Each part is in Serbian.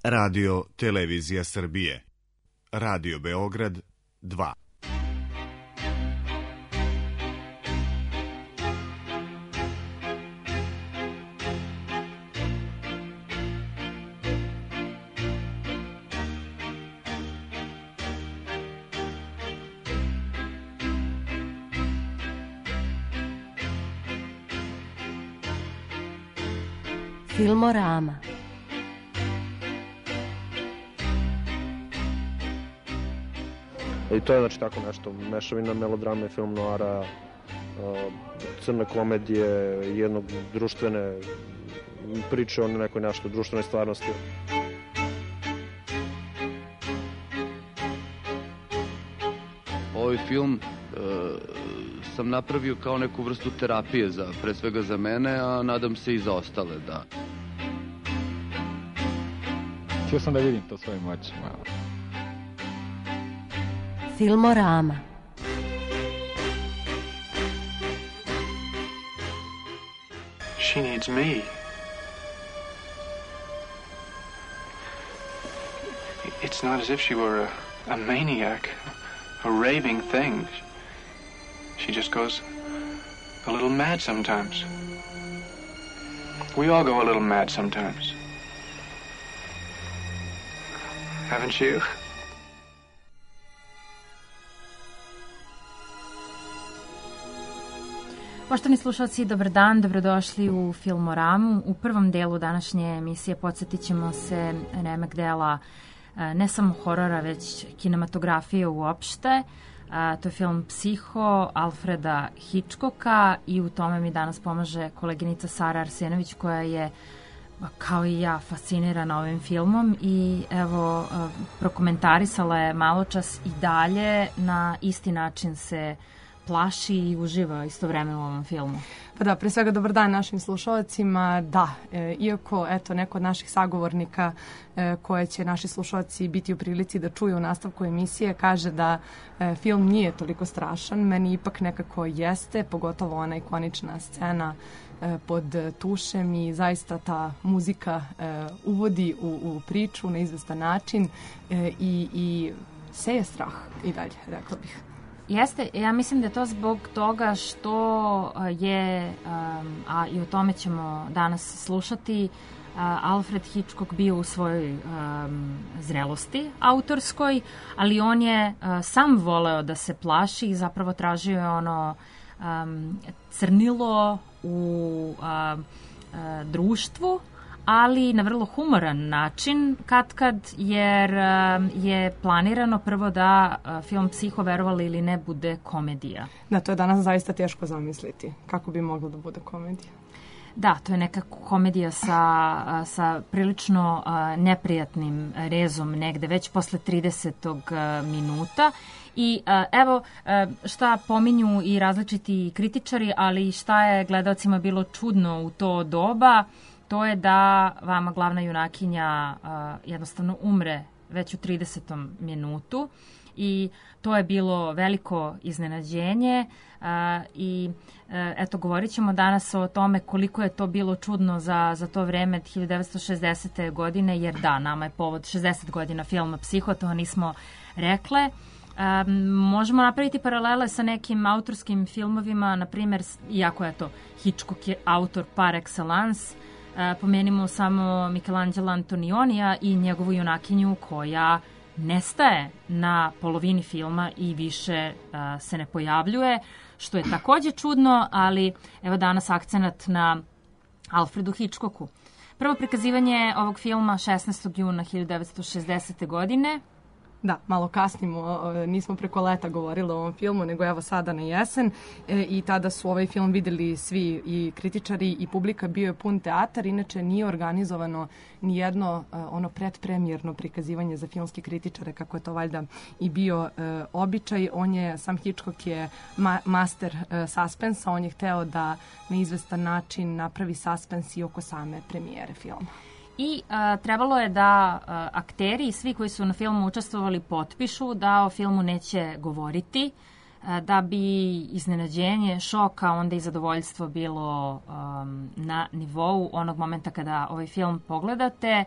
Radio Televizija Srbije. Radio Beograd 2. Filmorama. I to je znači tako nešto, mešavina melodrame, film noara, crne komedije, jednog društvene priče o nekoj nešto društvenoj stvarnosti. Ovaj film sam napravio kao neku vrstu terapije, pre svega za mene, a nadam se i za ostale, da. Htio sam da vidim to svojim očima. Filmorama. She needs me. It's not as if she were a maniac, a raving thing. She just goes a little mad sometimes. We all go a little mad sometimes. Haven't you? Poštovani slušalci, dobar dan, dobrodošli u Filmoramu. U prvom delu današnje emisije podsjetit ćemo se remek dela ne samo horora, već kinematografije uopšte. To je film Psiho Alfreda Hitchcocka i u tome mi danas pomaže koleginica Sara Arsenović koja je, kao i ja, fascinirana ovim filmom i evo, prokomentarisala je maločas i dalje na isti način se plaši i uživa istovremeno u ovom filmu. Pa da, pre svega dobar dan našim slušalcima. Da, iako eto neko od naših sagovornika koje će naši slušalci biti u prilici da čuju u nastavku emisije kaže da film nije toliko strašan, meni ipak nekako jeste, pogotovo ona ikonična scena pod tušem i zaista ta muzika uvodi u priču na izvestan način i seje strah i dalje, rekla bih. Jeste, ja mislim da je to zbog toga što je, a i o tome ćemo danas slušati, Alfred Hitchcock bio u svojoj zrelosti autorskoj, ali on je sam voleo da se plaši i zapravo tražio je ono crnilo u društvu, ali na vrlo humoran način kad jer je planirano prvo da film Psiho, verovali ili ne, bude komedija. Da, to je danas zaista teško zamisliti. Kako bi moglo da bude komedija? Da, to je neka komedija sa prilično neprijatnim rezom negde, već posle 30. minuta. I evo šta pominju i različiti kritičari, ali šta je gledalcima bilo čudno u to doba, to je da vama glavna junakinja jednostavno umre već u 30. minutu i to je bilo veliko iznenađenje i eto, govorit ćemo danas o tome koliko je to bilo čudno za to vreme 1960. godine, jer da, nama je povod 60 godina filma Psiho, to nismo rekle. Možemo napraviti paralele sa nekim autorskim filmovima, na primjer, iako je to Hitchcock je autor par excellence, pomenimo samo Michelangelo Antonionija i njegovu junakinju koja nestaje na polovini filma i više se ne pojavljuje, što je takođe čudno, ali evo danas akcenat na Alfredu Hitchcocku. Prvo prikazivanje ovog filma 16. juna 1960. godine. Da, malo kasnimo, nismo preko leta govorili o ovom filmu, nego evo sada na jesen i tada su ovaj film videli svi i kritičari i publika, bio je pun teatar, inače nije organizovano ni jedno ono predpremjerno prikazivanje za filmske kritičare, kako je to valjda i bio običaj. Sam Hitchcock je master suspensa, on je hteo da na izvestan način napravi suspens i oko same premijere filma. I trebalo je da akteri i svi koji su na filmu učestvovali potpišu da o filmu neće govoriti, da bi iznenađenje, šoka, onda i zadovoljstvo bilo na nivou onog momenta kada ovaj film pogledate.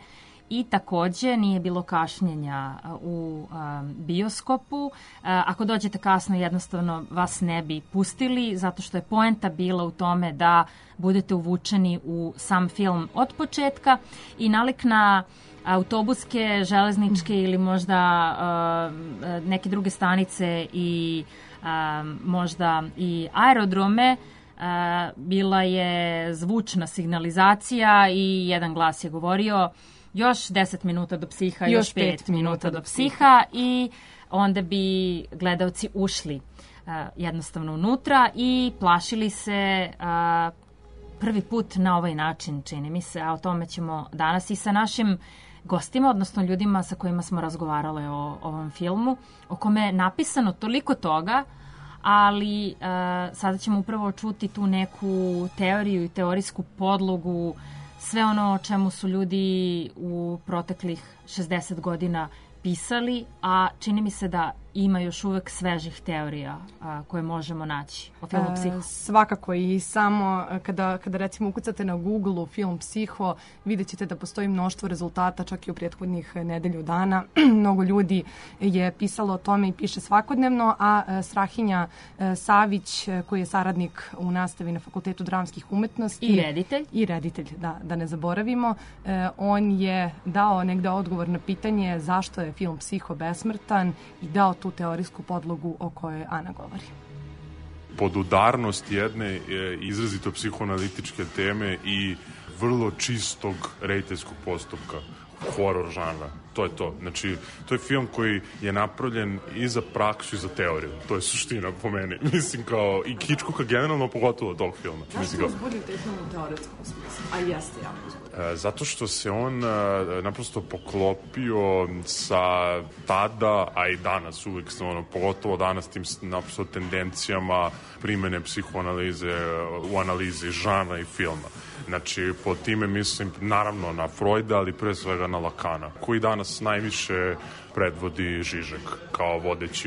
i takođe nije bilo kašnjenja u bioskopu. Ako dođete kasno, jednostavno vas ne bi pustili, zato što je poenta bila u tome da budete uvučeni u sam film od početka i nalik na autobuske, železničke ili možda neke druge stanice i možda i aerodrome, bila je zvučna signalizacija i jedan glas je govorio još 10 minuta do psiha, još 5 minuta do psiha i onda bi gledaoci ušli jednostavno unutra i plašili se prvi put na ovaj način, čini mi se, a o tome ćemo danas i sa našim gostima, odnosno ljudima sa kojima smo razgovarale o ovom filmu, o kome je napisano toliko toga, ali sada ćemo upravo čuti tu neku teoriju i teorijsku podlogu, sve ono o čemu su ljudi u proteklih 60 godina pisali, a čini mi se da ima još uvek svežih teorija koje možemo naći o filmu Psiho. Svakako i samo kada recimo ukucate na Google-u film Psiho, vidjet ćete da postoji mnoštvo rezultata čak i u prethodnih nedelju dana. Mnogo ljudi je pisalo o tome i piše svakodnevno, a Strahinja Savić, koji je saradnik u nastavi na Fakultetu dramskih umetnosti. I reditelj, da ne zaboravimo. On je dao negde odgovor na pitanje zašto je film Psiho besmrtan i dao tu teorijsku podlogu o kojoj Ana govori. Podudarnost jedne izrazito psihoanalitičke teme i vrlo čistog rediteljskog postupka, horor žanra. To je to. Znači, to je film koji je napravljen i za praksu i za teoriju. To je suština po meni. Mislim kao i Hitchcocka generalno, pogotovo od tog filma. Zašto uzbudio taj film u teoretskom smislu? A jeste jako uzbudio. Zato što se on naprosto poklopio sa tada, a i danas uvijek, pogotovo danas tim naprosto tendencijama primene psihoanalize u analizi žanra i filma. Znači, po time mislim naravno na Freuda, ali pre svega na Lacana, koji danas najviše predvodi Žižek kao vodeći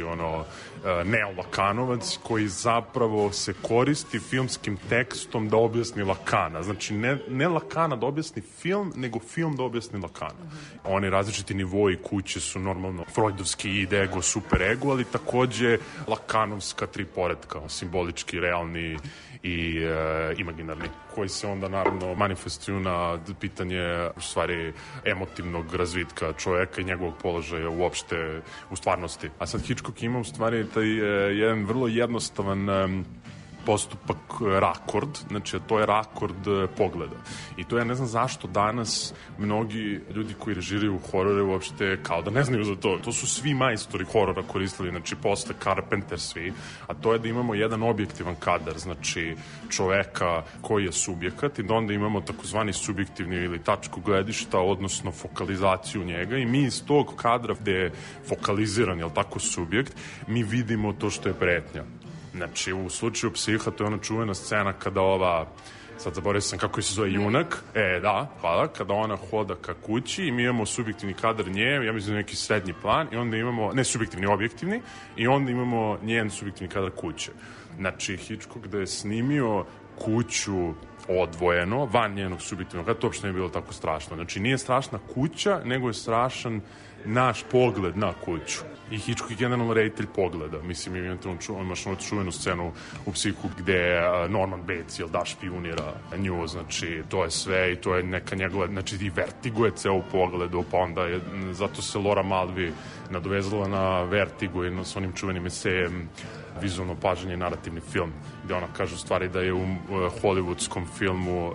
neolakanovac koji zapravo se koristi filmskim tekstom da objasni Lacana. Znači, ne Lacana da objasni film, nego film da objasni Lacana. Oni različiti nivoji kuće su normalno freudovski id, ego, super ego, ali takođe Lacanovska tri poretka, simbolički, realni i imaginarni, koji se onda naravno manifestuju na pitanje u stvari emotivnog razvitka čoveka i njegovog položaja uopšte u stvarnosti. A sad Hitchcock ima u stvari taj jedan vrlo jednostavan postupak rakord, znači to je rakord pogleda. I to ja ne znam zašto danas mnogi ljudi koji režiraju horore uopšte kao da ne znaju za to. To su svi majstori horora koristili, znači posle Carpenter svi, a to je da imamo jedan objektivan kadar, znači čoveka koji je subjekat i da onda imamo takozvani subjektivni ili tačku gledišta, odnosno fokalizaciju njega i mi iz tog kadra gde je fokaliziran, jel tako, subjekt, mi vidimo to što je pretnja. Znači, u slučaju Psiha, to je ona čuvena scena kada sad zaboravio sam kako se zove, junak, hvala, kada ona hoda ka kući i mi imamo subjektivni kadar nje, ja mislim neki srednji plan, i onda imamo, ne subjektivni, objektivni, i onda imamo njen subjektivni kadar kuće. Znači, Hitchcock da je snimio kuću odvojeno, van njenog subjektivnog kadra, to uopšte nije bilo tako strašno. Znači, nije strašna kuća, nego je strašan naš pogled na kuću. I Hitchcock je generalno reditelj pogleda. Mislim, imaš onu čuvenu scenu u Psihu gde Norman Bates, špijunira nju, znači, to je sve i to je neka njegova, znači, i Vertigo je ceo u pogledu, pa onda je, zato se Laura Mulvey nadovezala na Vertigo i s onim čuvenim esejem vizualno pažnje i narativni film, gde ona kaže u stvari da je u hollywoodskom filmu,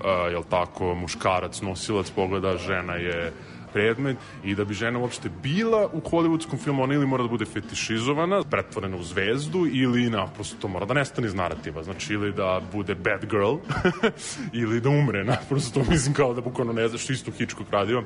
muškarac nosilac pogleda, žena je predmet i da bi žena uopšte bila u hollywoodskom filmu, ona ili mora da bude fetišizovana, pretvorena u zvezdu ili naprosto mora da nestane iz narativa, znači ili da bude bad girl ili da umre, naprosto mislim kao da bukvalno ne znaš što isto Hitchcock radio.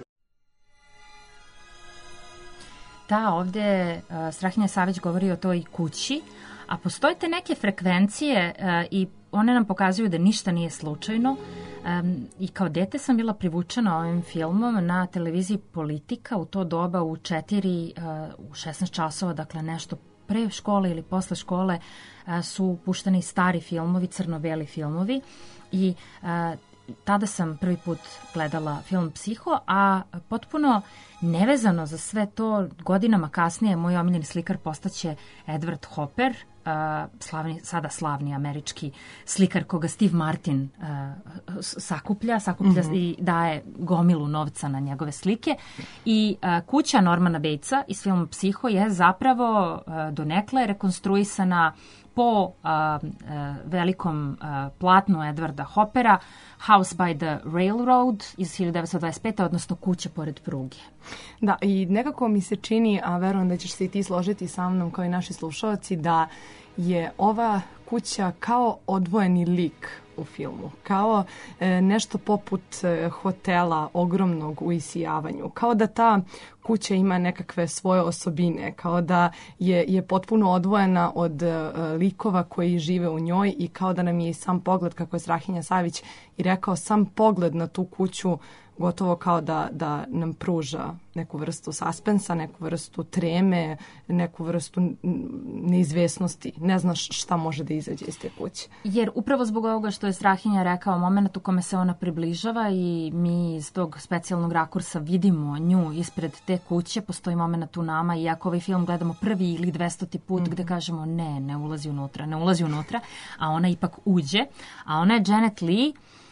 Da, ovde Strahinja Savić govori o toj kući, a postoje te neke frekvencije i one nam pokazuju da ništa nije slučajno. I kao dete sam bila privučena ovim filmom na televiziji Politika u to doba u 16 časova, dakle nešto pre škole ili posle škole su pušteni stari filmovi, crno-beli filmovi i tada sam prvi put gledala film Psiho, a potpuno nevezano za sve to, godinama kasnije moj omiljeni slikar postaće Edward Hopper, sada slavni američki slikar koga Steve Martin sakuplja i daje gomilu novca na njegove slike. I kuća Normana Batesa iz filma Psiho je zapravo donekle rekonstruisana po velikom platnu Edwarda Hoppera, House by the Railroad iz 1925. odnosno Kuća pored pruge. Da, i nekako mi se čini, a verujem da ćeš se i ti složiti sa mnom kao i naši slušalci, da je ova kuća kao odvojeni lik u filmu, kao nešto poput hotela ogromnog u isijavanju, kao da ta kuća ima nekakve svoje osobine, kao da je potpuno odvojena od likova koji žive u njoj i kao da nam je i sam pogled, kako je Strahinja Savić i rekao, sam pogled na tu kuću gotovo kao da nam pruža neku vrstu suspensa, neku vrstu treme, neku vrstu neizvesnosti. Ne znaš šta može da izađe iz te kuće. Jer upravo zbog ovoga što je Strahinja rekao, moment u kome se ona približava i mi iz tog specijalnog rakursa vidimo nju ispred te kuće, postoji moment u nama, i ako ovaj film gledamo prvi ili 200. put gde kažemo ne ulazi unutra, a ona ipak uđe, a ona je Janet Leigh,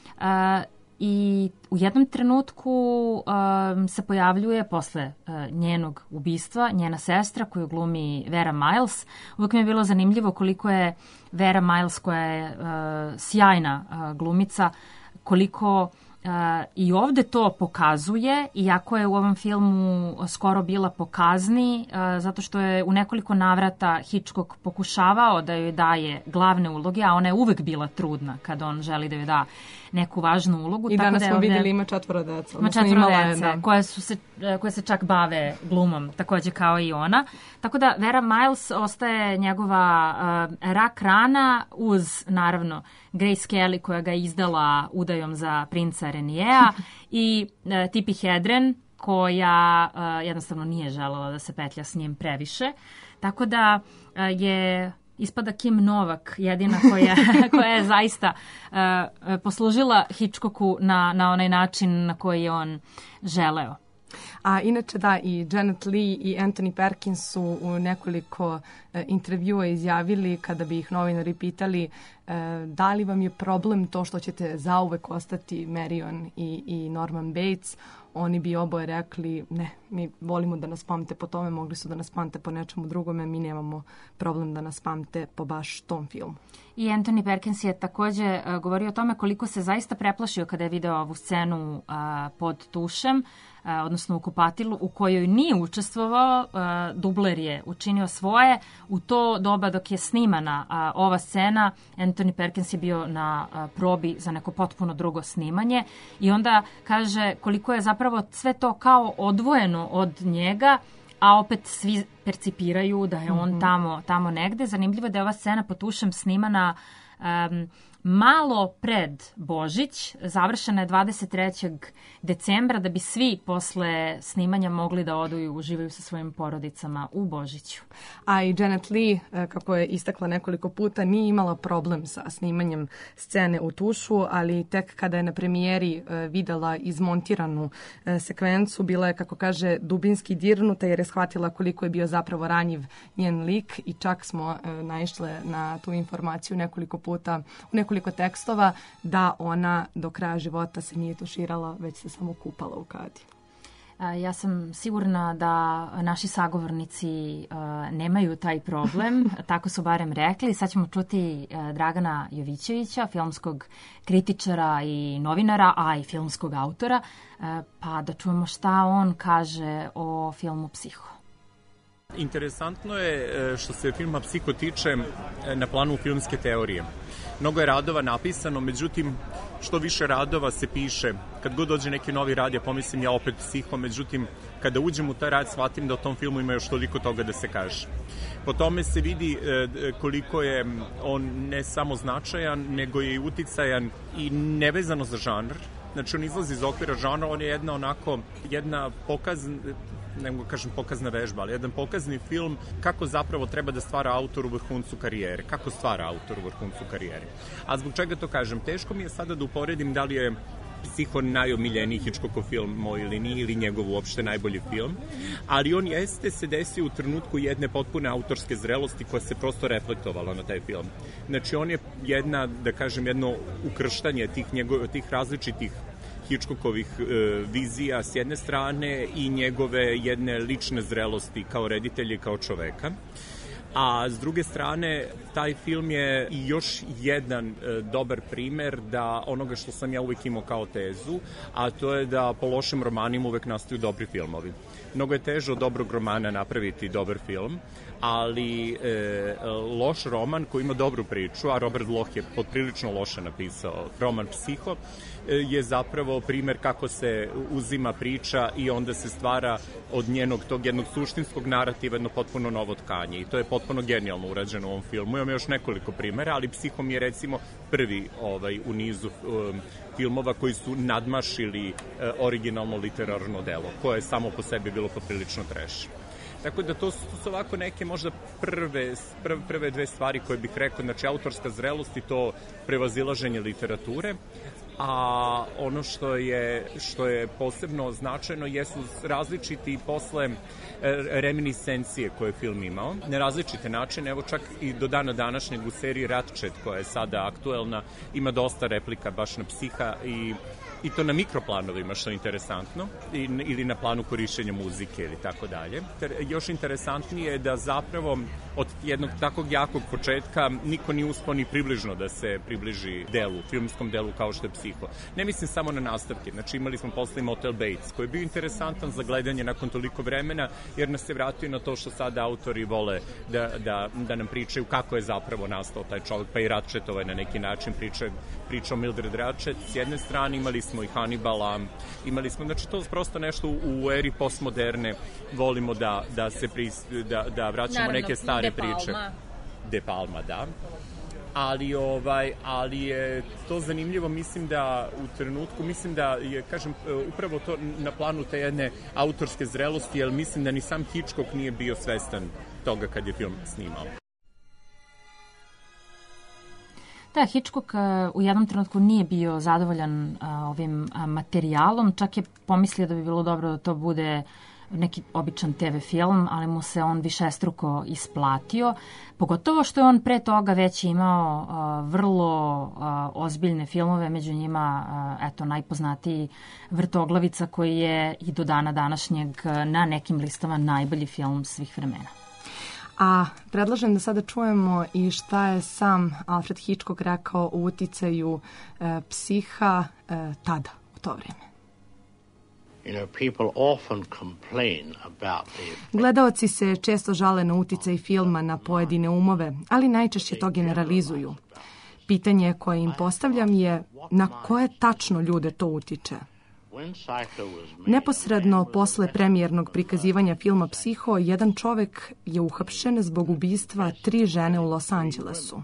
i u jednom trenutku se pojavljuje posle njenog ubistva njena sestra koju glumi Vera Miles. Uvijek mi je bilo zanimljivo koliko je Vera Miles, koja je sjajna glumica, koliko i ovde to pokazuje, iako je u ovom filmu skoro bila po kazni, zato što je u nekoliko navrata Hitchcock pokušavao da joj daje glavne uloge, a ona je uvek bila trudna kada on želi da joj da neku važnu ulogu. I tako danas da smo vidjeli ima 4 deca. Ima 4 dece koje se čak bave glumom, takođe kao i ona. Tako da Vera Miles ostaje njegova rak rana uz, naravno, Grace Kelly koja ga je izdala udajom za princa Reniea i Tippi Hedren koja jednostavno nije želela da se petlja s njim previše. Tako da je ispada Kim Novak jedina koja je zaista poslužila Hitchcocku na onaj način na koji je on želeo. A inače da, i Janet Leigh i Anthony Perkins su u nekoliko intervjua izjavili, kada bi ih novinari pitali da li vam je problem to što ćete zauvek ostati Marion i Norman Bates, oni bi oboje rekli ne, mi volimo da nas pamte po tome, mogli su da nas pamte po nečemu drugome, mi nemamo problem da nas pamte po baš tom filmu. I Anthony Perkins je takođe govorio o tome koliko se zaista preplašio kada je video ovu scenu pod tušem, odnosno u kupatilu, u kojoj nije učestvovao, dubler je učinio svoje. U to doba dok je snimana ova scena, Anthony Perkins je bio na probi za neko potpuno drugo snimanje i onda kaže koliko je zapravo sve to kao odvojeno od njega, a opet svi percipiraju da je on tamo negde. Zanimljivo je da je ova scena pod tušem snimana malo pred Božić, završena je 23. decembra da bi svi posle snimanja mogli da odu i uživaju sa svojim porodicama u Božiću. A i Janet Leigh, kako je istakla nekoliko puta, nije imala problem sa snimanjem scene u tušu, ali tek kada je na premijeri videla izmontiranu sekvencu, bila je, kako kaže, dubinski dirnuta jer je shvatila koliko je bio zapravo ranjiv njen lik i čak smo naišle na tu informaciju nekoliko puta, u nekoliko tekstova, da ona do kraja života se nije tuširala, već se samo kupala u kadi. Ja sam sigurna da naši sagovornici nemaju taj problem, tako su barem rekli. Sad ćemo čuti Dragana Jovićevića, filmskog kritičara i novinara, a i filmskog autora, pa da čujemo šta on kaže o filmu Psiho. Interesantno je što se filma Psiho tiče na planu filmske teorije. Mnogo je radova napisano, međutim, što više radova se piše. Kad god dođe neki novi rad, ja pomislim ja opet Psiho, međutim, kada uđem u taj rad, shvatim da u tom filmu ima još toliko toga da se kaže. Po tome se vidi koliko je on ne samo značajan, nego je i uticajan i nevezano za žanr, Znači, on izlazi iz okvira žanra, on je jedna pokazna vežba, ali jedan pokazni film kako zapravo treba da stvara autor u vrhuncu karijere, kako stvara autor u vrhuncu karijere. A zbog čega to kažem? Teško mi je sada da uporedim da li je Psiho najomiljeniji Hitchcockov film moj ili nije, ili njegov uopšte najbolji film, ali on se desio u trenutku jedne potpune autorske zrelosti koja se prosto reflektovala na taj film. Znači, on je jedno ukrštanje tih različitih Hitchcockovih vizija s jedne strane i njegove jedne lične zrelosti kao reditelja i kao čoveka. A s druge strane, taj film je i još jedan dobar primer da onoga što sam ja uvek imao kao tezu, a to je da po lošim romanima uvek nastaju dobri filmovi. Mnogo je teže od dobrog romana napraviti dobar film, ali loš roman koji ima dobru priču, a Robert Bloch je poprilično loše napisao roman Psiho, je zapravo primer kako se uzima priča i onda se stvara od tog jednog suštinskog narativa jedno potpuno novo tkanje i to je potpuno genijalno urađeno u ovom filmu. Imam još nekoliko primera, ali Psiho mi je recimo prvi u nizu filmova koji su nadmašili originalno literarno delo, koje je samo po sebi bilo poprilično trash. Tako da to su ovako neke možda prve dve stvari koje bih rekao, znači autorska zrelost i to prevazilaženje literature, a ono što je posebno značajno jesu različiti posle reminiscencije koje je film imao, na različite načine, evo čak i do dana današnjeg u seriji Ratchet koja je sada aktuelna, ima dosta replika baš na Psiha i to na mikroplanovima, što je interesantno, ili na planu korišćenja muzike ili tako dalje. Još interesantnije je da zapravo od jednog takvog jakog početka niko nije uspao ni približno da se približi filmskom delu kao što je Psiho. Ne mislim samo na nastavke, znači imali smo posle Motel Bates, koji je bio interesantan za gledanje nakon toliko vremena, jer nas se vratio na to što sada autori vole da nam pričaju kako je zapravo nastao taj čovjek, pa i Ratchet na neki način priča o Mildred Ratchet. S jedne strane imali smo i Hannibala, imali smo, znači to je prosto nešto u eri postmoderne, volimo da vraćamo neke stare priče. De Palma, da. Ali je to zanimljivo, mislim da u trenutku, je, kažem, upravo to na planu te jedne autorske zrelosti, jer mislim da ni sam Hitchcock nije bio svestan toga kad je film snimao. Da, Hitchcock u jednom trenutku nije bio zadovoljan ovim materijalom, čak je pomislio da bi bilo dobro da to bude neki običan TV film, ali mu se on višestruko isplatio, pogotovo što je on pre toga već imao vrlo ozbiljne filmove, među njima najpoznatiji Vrtoglavica, koji je i do dana današnjeg na nekim listama najbolji film svih vremena. A predlažem da sada čujemo i šta je sam Alfred Hitchcock rekao o uticaju Psiha tada, u to vrijeme. Gledaoci se često žale na uticaj filma na pojedine umove, ali najčešće to generalizuju. Pitanje koje im postavljam je na koje tačno ljude to utiče. Neposredno posle premijernog prikazivanja filma Psiho, jedan čovek je uhapšen zbog ubistva 3 žene u Los Angelesu.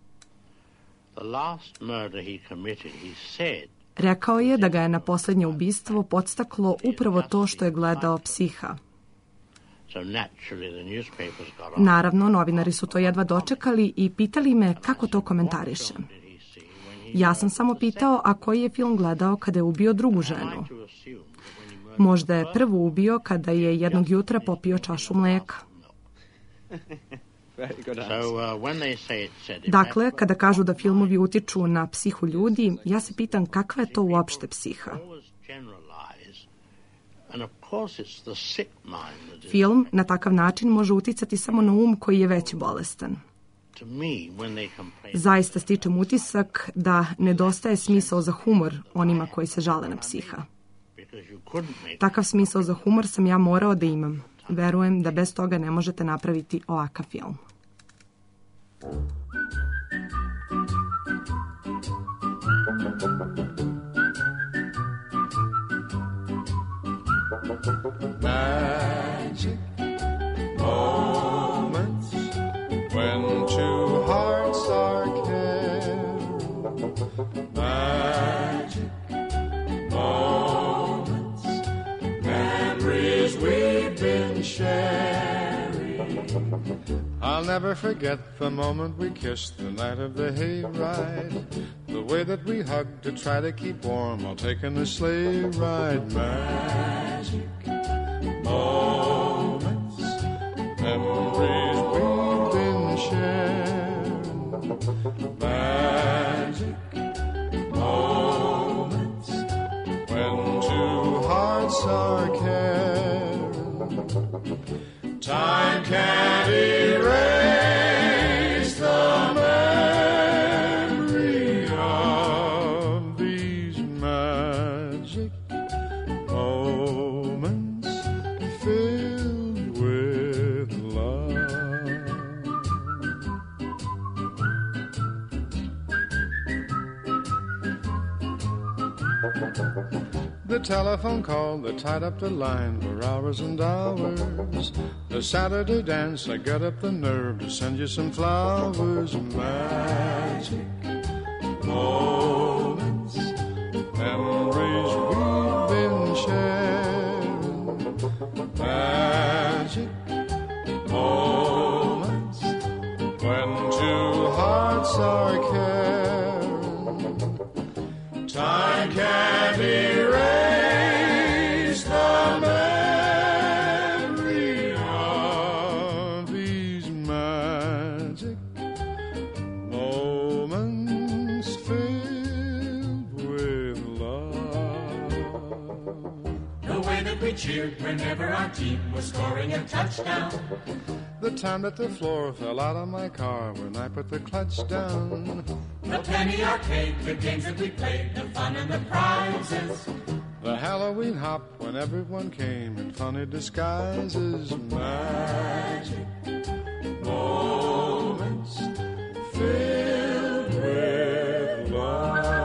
Rekao je da ga je na posljednje ubistvo podstaklo upravo to što je gledao Psiha. Naravno, novinari su to jedva dočekali i pitali me kako to komentarišem. Ja sam samo pitao, a koji je film gledao kada je ubio drugu ženu. Možda je prvu ubio kada je jednog jutra popio čašu mleka. Dakle, kada kažu da filmovi utiču na psihu ljudi, ja se pitam kakva je to uopšte psiha. Film na takav način može uticati samo na um koji je već bolestan. Zaista stičem utisak da nedostaje smisao za humor onima koji se žale na psiha. Takav smisao za humor sam ja morao da imam. Verujem da bez toga ne možete napraviti ovakav film. Magic moments when two hearts are caring. Magic I'll never forget the moment we kissed the night of the hayride. The way that we hugged to try to keep warm while taking the sleigh ride. Magic moments, memories we've been sharing. Magic moments when two hearts are caring. Time can't erase the memory of these magic moments filled with love. The telephone call that tied up the line for hours and hours. The Saturday dance, I got up the nerve to send you some flowers. Magic moments, memories we've been sharing. Magic moments when two hearts are caring. Time can't erase the memory of these magic moments filled with love. The way that we cheered whenever our team was scoring a touchdown. The time that the floor fell out of my car when I put the clutch down. The penny arcade, the games that we played, the fun and the prizes. The Halloween hop when everyone came in funny disguises. Magic moments filled with love.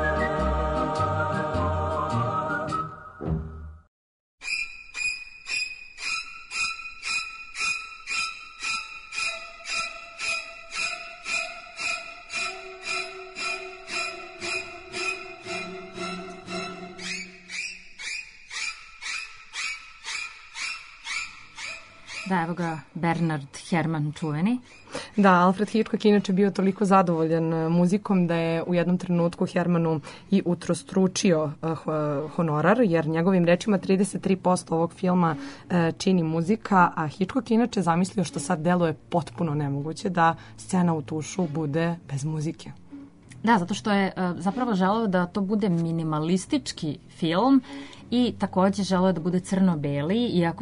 Da, evo ga Bernard Herrmann čuveni. Da, Alfred Hitchcock inače bio toliko zadovoljan muzikom da je u jednom trenutku Hermanu i utrostručio honorar, jer njegovim rečima 33% ovog filma čini muzika, a Hitchcock inače zamislio, što sad deluje potpuno nemoguće, da scena u tušu bude bez muzike. Da, zato što je zapravo želeo da to bude minimalistički film i takođe želeo da bude crno-beli, iako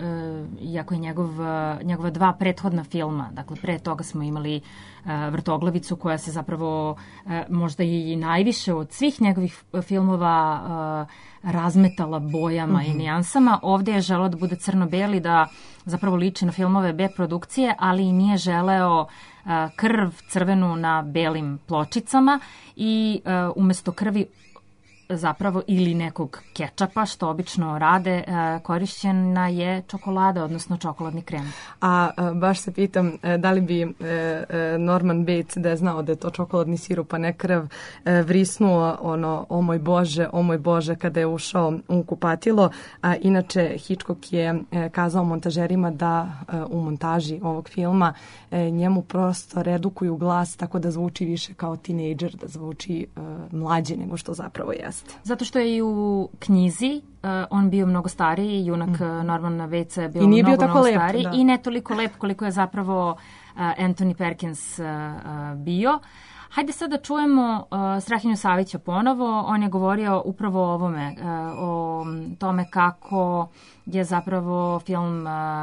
je njegova dva prethodna filma, dakle pre toga smo imali Vrtoglavicu koja se zapravo možda i najviše od svih njegovih filmova razmetala bojama i nijansama. Ovde je želeo da bude crno-beli, da zapravo liči na filmove B produkcije, ali i nije želeo krv crvenu na belim pločicama i umesto krvi zapravo ili nekog kečapa, što obično rade, korišćena je čokolada, odnosno čokoladni krem. A baš se pitam da li bi Norman Bates, da je znao da je to čokoladni sirup, a ne krv, vrisnuo ono, o moj Bože, kada je ušao u kupatilo. A inače, Hitchcock je kazao montažerima da u montaži ovog filma njemu prosto redukuju glas tako da zvuči više kao tinejdžer, da zvuči mlađe nego što zapravo jeste. Zato što je i u knjizi on bio mnogo stariji, junak Normana Batesa je bio mnogo stariji i ne toliko lep koliko je zapravo Anthony Perkins bio. Hajde sad da čujemo Strahinju Savića ponovo. On je govorio upravo o ovome, o tome kako je zapravo film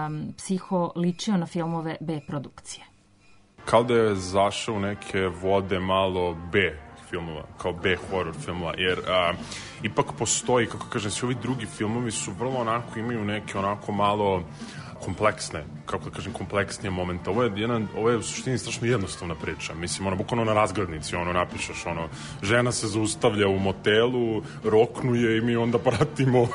Psiho ličio na filmove B produkcije. Kao da je zašao u neke vode malo B filmova, kao B-horror filmova, jer ipak postoji, kako kažem, svi ovi drugi filmovi su vrlo onako, imaju neke onako malo kompleksne, kako da kažem, kompleksnije momente. Ovo je u suštini strašno jednostavna priča. Mislim, bukvalno na razglednici, napišeš, žena se zaustavlja u motelu, roknuje i mi onda pratimo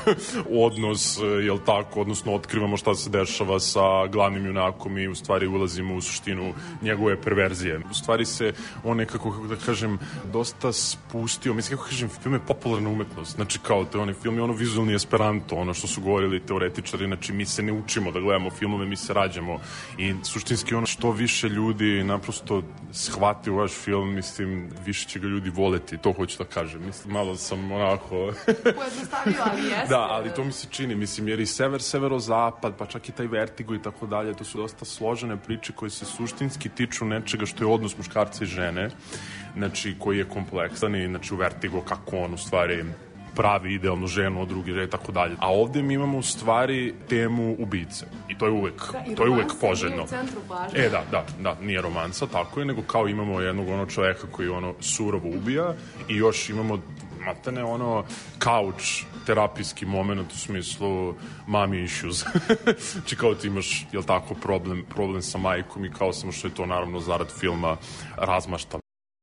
odnos, jel tako, odnosno otkrivamo šta se dešava sa glavnim junakom i u stvari ulazimo u suštinu njegove perverzije. U stvari se on nekako, kako da kažem, dosta spustio. Mislim, kako kažem, film je popularna umetnost. Znači, kao te, film je vizualni esperanto, što su govorili teoretičari, znači mi se ne učimo da gledamo filmove, mi se rađamo i suštinski ono što više ljudi naprosto shvati u vaš film, mislim, više će ga ljudi voleti, to hoću da kažem. Mislim, malo sam onako... Pojednostavio, ali jeste. Da, ali to mi se čini, mislim, jer i sever-severozapad, pa čak i taj Vertigo i tako dalje, to su dosta složene priče koje se suštinski tiču nečega što je odnos muškarca i žene, znači, koji je kompleksan i, znači, u Vertigo kako on u stvari pravi idealnu ženu od druge žene i tako dalje. A ovde mi imamo u stvari temu ubice. I to je uvek, to je uvek poželjno. Da, nije romansa, tako je, nego kao imamo jednog čoveka koji surovo ubija i još imamo matane couch terapijski moment u smislu mommy issues. Znači kao ti imaš, jel tako, problem sa majkom i kao samo što je to naravno zarad filma razmaštano.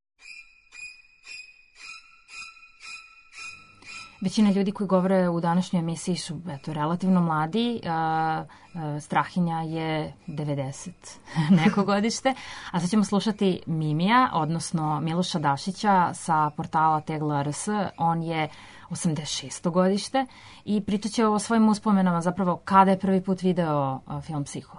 Većina ljudi koji govore u današnjoj emisiji su relativno mladi. Strahinja je 90 neko godište. A sad ćemo slušati Mimija, odnosno Miloša Dašića sa portala Tegla.rs. On je 86. godište i pričat će o svojim uspomenama, zapravo kada je prvi put video film Psiho.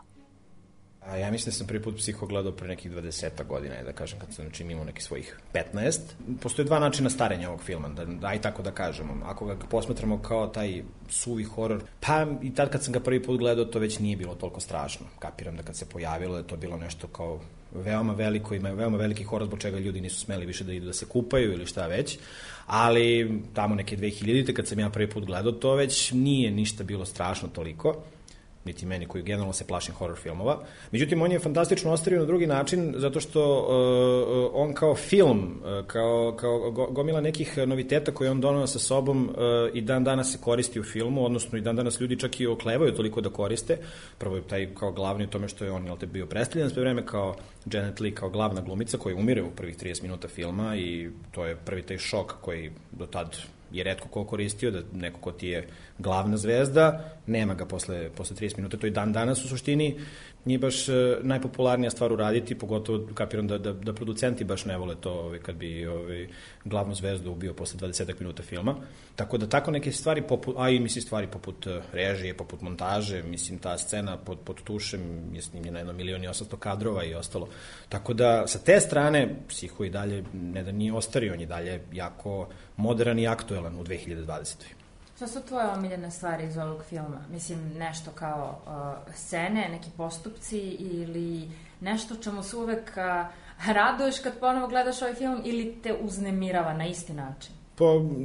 Ja mislim da sam prvi put Psiho gledao pre nekih 20 godina, da kažem, kad sam imao nekih svojih 15. Postoje dva načina starenja ovog filma, aj tako da kažemo. Ako ga posmatramo kao taj suvi horor, pa i tad kad sam ga prvi put gledao, to već nije bilo toliko strašno. Kapiram da kad se pojavilo da je to bilo nešto kao veoma veliko, ima veoma veliki horor, zbog čega ljudi nisu smeli više da idu da se kupaju ili šta već. Ali tamo neke 2000-te, kad sam ja prvi put gledao, to već nije ništa bilo strašno toliko, niti meni koji generalno se plašim horror filmova. Međutim, on je fantastično ostario na drugi način, zato što on kao film, kao gomila nekih noviteta koje on donao sa sobom i dan danas se koristi u filmu, odnosno i dan danas ljudi čak i oklevaju toliko da koriste. Prvo je taj kao glavni u tome što je on bio predstavljen sve vreme kao Janet Leigh, kao glavna glumica koja umire u prvih 30 minuta filma i to je prvi taj šok koji do tad je retko ko koristio, da neko ko ti je glavna zvezda, nema ga posle 30 minuta, to i dan danas u suštini nije baš najpopularnija stvar uraditi, pogotovo kapiram da producenti baš ne vole to kad bi glavnu zvezdu ubio posle 20 minuta filma. Tako da tako neke stvari, stvari poput režije, poput montaže, mislim ta scena pod tušem je snimljena 1.800.000 kadrova i ostalo. Tako da sa te strane Psiho i dalje ne da nije ostario, on je dalje jako modern i aktuelan u 2020. Šta su tvoje omiljene stvari iz ovog filma? Mislim, nešto kao scene, neki postupci ili nešto čemu se uvek raduješ kad ponovo gledaš ovaj film ili te uznemirava na isti način? Pa,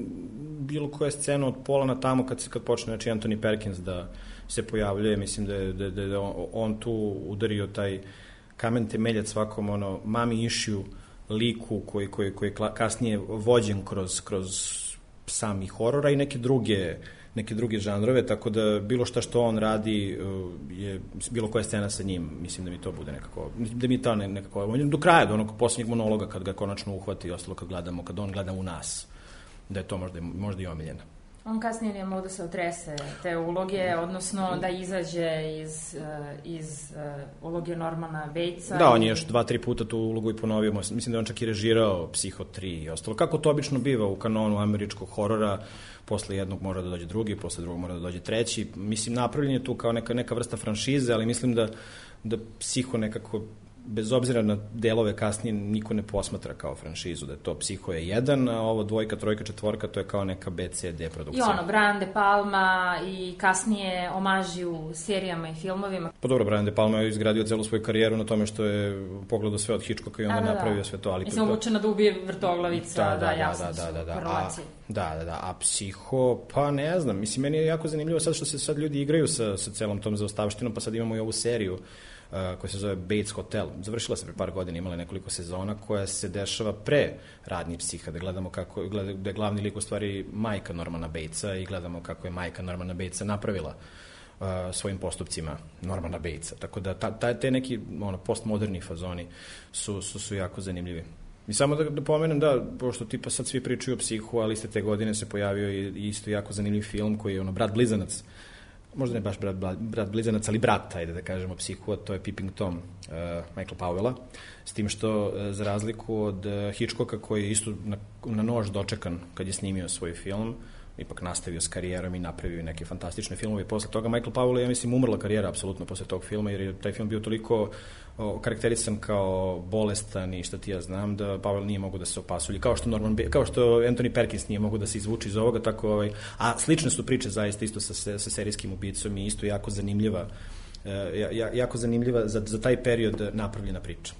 bilo koja scena od pola na tamo kad počne, znači Anthony Perkins da se pojavljuje, mislim da je on tu udario taj kamen temeljac svakom mami issue liku koji je kasnije vođen kroz sami horora i neke druge žanrove, tako da bilo šta što on radi je bilo koja scena sa njim, mislim da mi to bude nekako, da mi to nekako, do kraja, do onog posljednjeg monologa kad ga konačno uhvati i ostalo kad on gleda u nas, da je to možda i omiljeno. On kasnije nije mogao da se otrese te uloge, odnosno da izađe iz uloge Normana Batesa. Da, on je još 2-3 puta tu ulogu i ponovio. Mislim da on čak i režirao Psiho 3 i ostalo. Kako to obično biva u kanonu američkog horora, posle jednog mora da dođe drugi, posle drugog mora da dođe treći. Mislim, napravljen je tu kao neka vrsta franšize, ali mislim da Psiho nekako, bez obzira na delove kasnije, niko ne posmatra kao franšizu, da je to Psiho je 1, a ovo 2, 3, 4, to je kao neka B, C, D produkcija. I Brian De Palma i kasnije omaži u serijama i filmovima. Pa dobro, Brian De Palma je izgradio celu svoju karijeru na tome što je pogledao sve od Hitchcocka i onda napravio sve to. Ali mislim, učena da ubije vrtoglavica, jasno su korelacije. A Psiho, pa ne znam, mislim, meni je jako zanimljivo sad što se sad ljudi igraju sa celom tom zaostavštinom, pa sad imamo i ovu seriju koja se zove Bates Hotel. Završila se pre par godina, imala nekoliko sezona koja se dešava pre radnji Psiha, da gledamo da je glavni lik u stvari majka Normana Batesa i gledamo kako je majka Normana Batesa napravila svojim postupcima Normana Batesa. Tako da te neki postmoderni fazoni su jako zanimljivi. I samo da pomenem, pošto tipa sad svi pričaju o Psihu, ali iste te godine se pojavio i isto jako zanimljiv film koji je Brat blizanac, možda ne baš brat blizanac, ali brat, ajde da kažemo Psihu, a to je Peeping Tom Michael Powella, s tim što za razliku od Hitchcocka koji je isto na nož dočekan kad je snimio svoj film, ipak nastavio s karijerom i napravio neke fantastične filmove. Posle toga Michael Powell, ja mislim, umrla karijera apsolutno posle tog filma, jer je taj film bio toliko karakterisan kao bolestan i šta ti ja znam, da Powell nije mogu da se opasulji, kao što Anthony Perkins nije mogu da se izvuči iz ovoga, tako a slične su priče zaista isto sa serijskim ubicom i isto jako zanimljiva za taj period napravljena priča.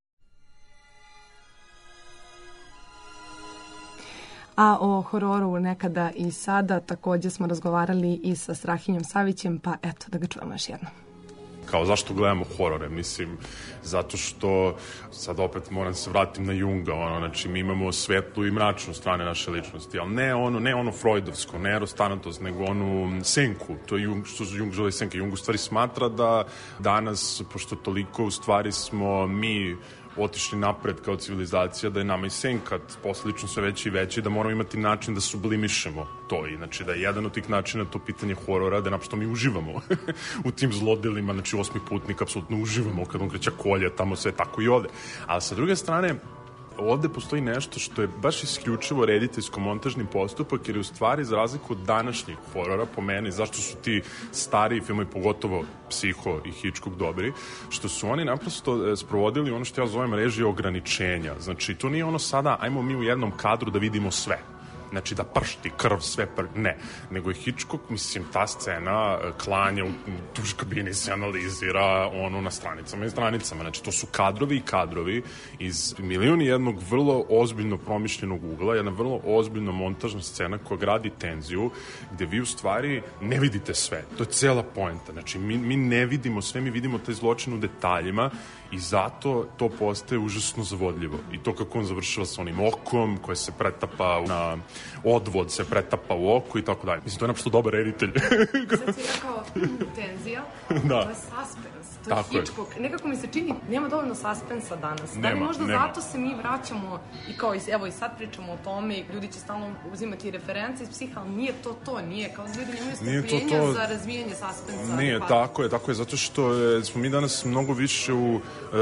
A o hororu Nekada i sada takođe smo razgovarali i sa Strahinjom Savićem, pa eto, da ga čujemo još jednom. Kao zašto gledamo horore, mislim, zato što, sad opet moram se vratim na Junga, znači mi imamo svetlu i mračnu strane naše ličnosti, ali ne ono freudovsko, ne Eros-Thanatos, nego onu senku, to je Jung, što Jung zove senke. Jung u stvari smatra da danas, pošto toliko u stvari smo mi otišli napred kao civilizacija, da je nama i senka posledično sve veći i veći, da moramo imati način da sublimišemo to. I znači da je jedan od tih načina to pitanje horora, da naprosto mi uživamo u tim zlodelima, znači Osmi putnik, apsolutno uživamo kad on kreće kolje, tamo sve tako i ovde. Ali sa druge strane, ovde postoji nešto što je baš isključivo rediteljsko-montažni postupak, jer je u stvari za razliku od današnjih horora, po meni, zašto su ti stariji filmovi, pogotovo Psiho i Hitchcock dobri, što su oni naprosto sprovodili ono što ja zovem režije ograničenja. Znači, to nije ono sada, ajmo mi u jednom kadru da vidimo sve. Znači da pršti krv, sve ne. Nego je Hitchcock, mislim, ta scena klanja u tuž kabini se analizira ono na stranicama i stranicama. Znači to su kadrovi i kadrovi iz milion i jednog vrlo ozbiljno promišljenog ugla, jedna vrlo ozbiljno montažna scena koja gradi tenziju, gde vi u stvari ne vidite sve. To je cela poenta. Znači mi ne vidimo sve, mi vidimo taj zločin u detaljima i zato to postaje užasno zavodljivo. I to kako on završava sa onim okom koje se pretapa na odvod, se pretapa u oko i tako dalje. Mislim, to je naprosto dobar reditelj. Sad si rekao tenzija, da. To je suspens, to je Hitchcock. Nekako mi se čini, nema dovoljno suspensa danas. Da li možda zato se mi vraćamo i kao, evo i sad pričamo o tome i ljudi će stalno uzimati reference iz Psiha, ali nije to, nije kao ljudi nemaju strpljenja za razvijanje suspensa. Nije, tako je, zato što smo mi danas mnogo više u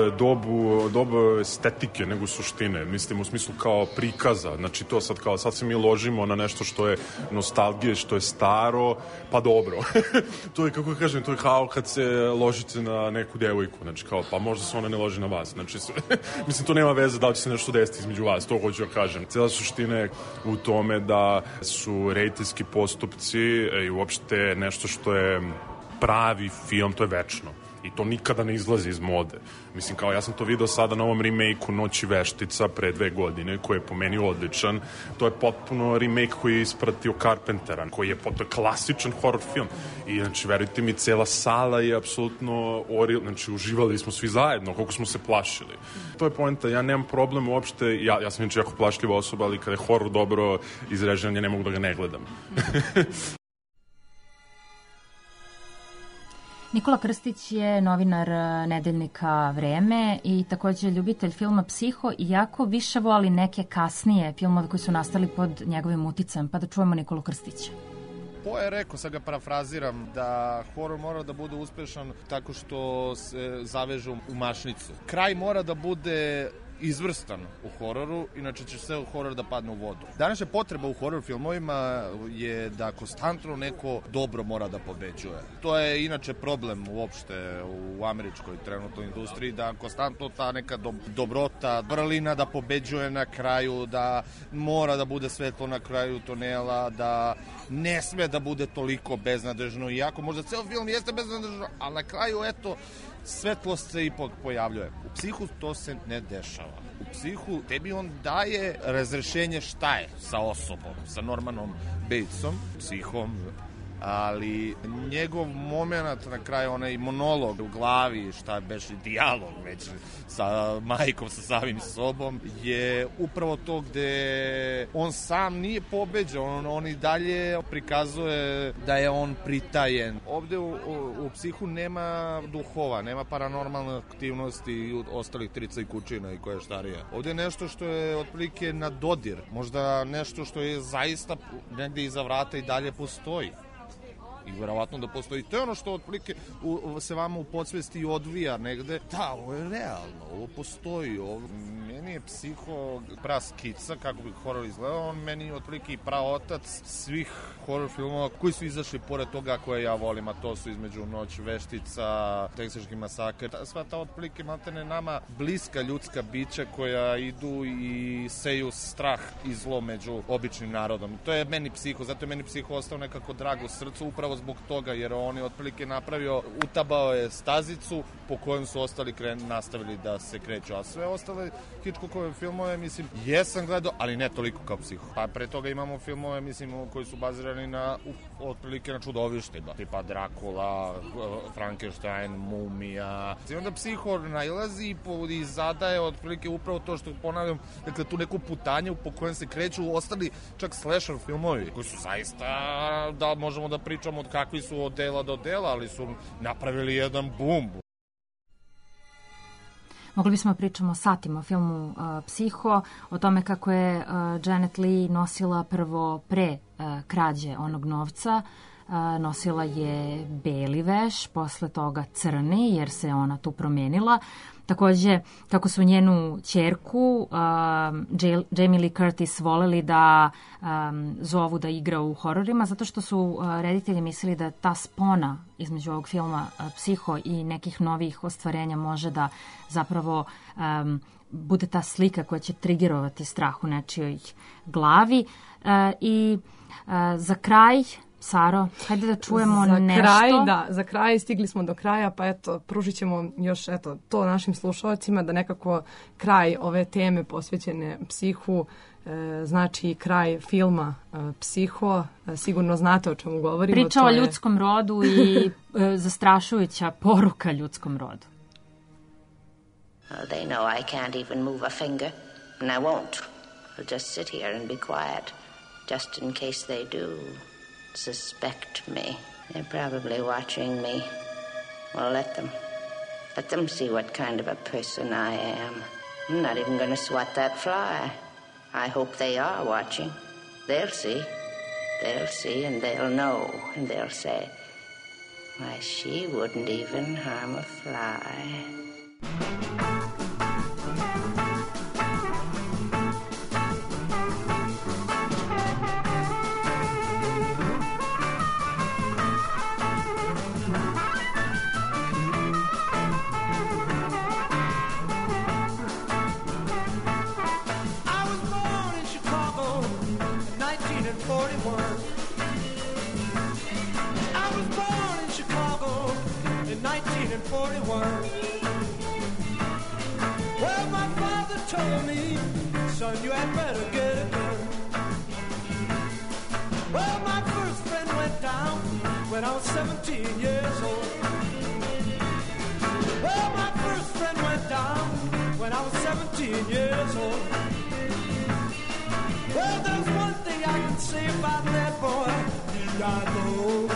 dobu estetike nego suštine, mislim u smislu kao prikaza, znači to sad se mi ložimo na nešto što je nostalgije, što je staro, pa dobro. To je, kako kažem, to je kao kad se ložite na neku devojku, znači kao, pa možda se ona ne loži na vas, znači mislim, to nema veze da li će se nešto desiti između vas, to hoću da kažem. Cijela suština je u tome da su rediteljski postupci i uopšte nešto što je pravi film, to je večno. I to nikada ne izlazi iz mode. Mislim, kao ja sam to video sada na ovom remake-u Noći veštica pre 2 godine, koji je po meni odličan. To je potpuno remake koji je ispratio Carpentera, koji je klasičan horror film. I, znači, verujte mi, cela sala je apsolutno znači, uživali smo svi zajedno, koliko smo se plašili. To je poenta, ja nemam problem uopšte, ja sam jako plašljiva osoba, ali kada je horror dobro izrežen, ja ne mogu da ga ne gledam. Nikola Krstić je novinar nedeljnika Vreme i takođe ljubitelj filma Psiho, iako više voli neke kasnije filmove koji su nastali pod njegovim uticajem. Pa da čujemo Nikolu Krstića. Po je rekao, sad ga parafraziram, da horor mora da bude uspešan tako što se zaveže u mašnicu. Kraj mora da bude izvrstan u hororu, inače će sve u horor da padne u vodu. Današnja potreba u horor filmovima je da konstantno neko dobro mora da pobeđuje. To je inače problem uopšte u američkoj trenutnoj industriji, da konstantno ta neka dobrota, vrlina da pobeđuje na kraju, da mora da bude svetlo na kraju tunela, da ne sme da bude toliko beznadežno, iako možda ceo film jeste beznadežno, ali na kraju, eto, svetlost se ipak pojavljuje. U Psihu to se ne dešava. U Psihu tebi on daje razrešenje šta je sa osobom, sa Normanom Batesom, Psihom, ali njegov moment na kraju, onaj monolog u glavi, šta beše dijalog već sa majkom, sa samim sobom, je upravo to gde on sam nije pobeđen, on i dalje prikazuje da je on pritajen. Ovde u Psihu nema duhova, nema paranormalne aktivnosti i ostalih trica i kućina i koje štarije. Ovde je nešto što je otprilike na dodir, možda nešto što je zaista negde iza vrata i dalje postoji. I verovatno da postoji. To je ono što otprilike se vama u podsvesti odvija negde. Da, ovo je realno, ovo postoji. Meni je Psiho pra skica, kako bi horor izgledao, on meni otprilike i praotac svih horor filmova koji su izašli pored toga koje ja volim, a to su Između Noć veštica, Teksaški masakr, sva ta otprilike maltene nama bliska ljudska bića koja idu i seju strah i zlo među običnim narodom. To je meni Psiho, zato je meni Psiho ostao nekako drag u srcu, upravo zbog toga, jer on je otprilike napravio, utabao je stazicu po kojem su ostali nastavili da se kreću, a sve ostale Hitchcockove filmove, mislim, jesam gledao, ali ne toliko kao Psiho. Pa pre toga imamo filmove, mislim, koji su bazirani na, otprilike na čudovištima, tipa Dracula, Frankenstein, Mumija. I onda Psiho nailazi i zadaje otprilike upravo to što ponavljam, dakle, tu neku putanju po kojem se kreću ostali čak slasher filmovi, koji su zaista, da možemo da pričamo od kakvi su od dela do dela, ali su napravili jedan boom. Mogli bismo pričamo satima o filmu Psiho, o tome kako je Janet Leigh nosila prvo pre krađe onog novca, nosila je beli veš, posle toga crni, jer se ona tu promenila. Takođe, kako su njenu ćerku Jamie Lee Curtis voleli da zovu da igra u hororima, zato što su reditelji mislili da ta spona između ovog filma Psiho i nekih novih ostvarenja može da zapravo bude ta slika koja će trigerovati strah u nečijoj glavi. I za kraj, Saro, hajde da čujemo nešto. Za kraj stigli smo do kraja, pa eto, pružit ćemo još to našim slušalcima, da nekako kraj ove teme posvećene Psihu znači kraj filma Psiho. Sigurno znate o čemu govorimo. Priča o ljudskom rodu i zastrašujuća poruka ljudskom rodu. They know I can't even move a finger, and I won't. I'll just sit here and be quiet, just in case they do suspect me. They're probably watching me. Well, let them see what kind of a person I am. I'm not even going to swat that fly. I hope they are watching. They'll see, and they'll know, and they'll say, why, she wouldn't even harm a fly. Well, my father told me, son, you had better get a gun. Well, my first friend went down when I was 17 years old. Well, my first friend went down when I was 17 years old. Well, there's one thing I can say about that boy, he got low.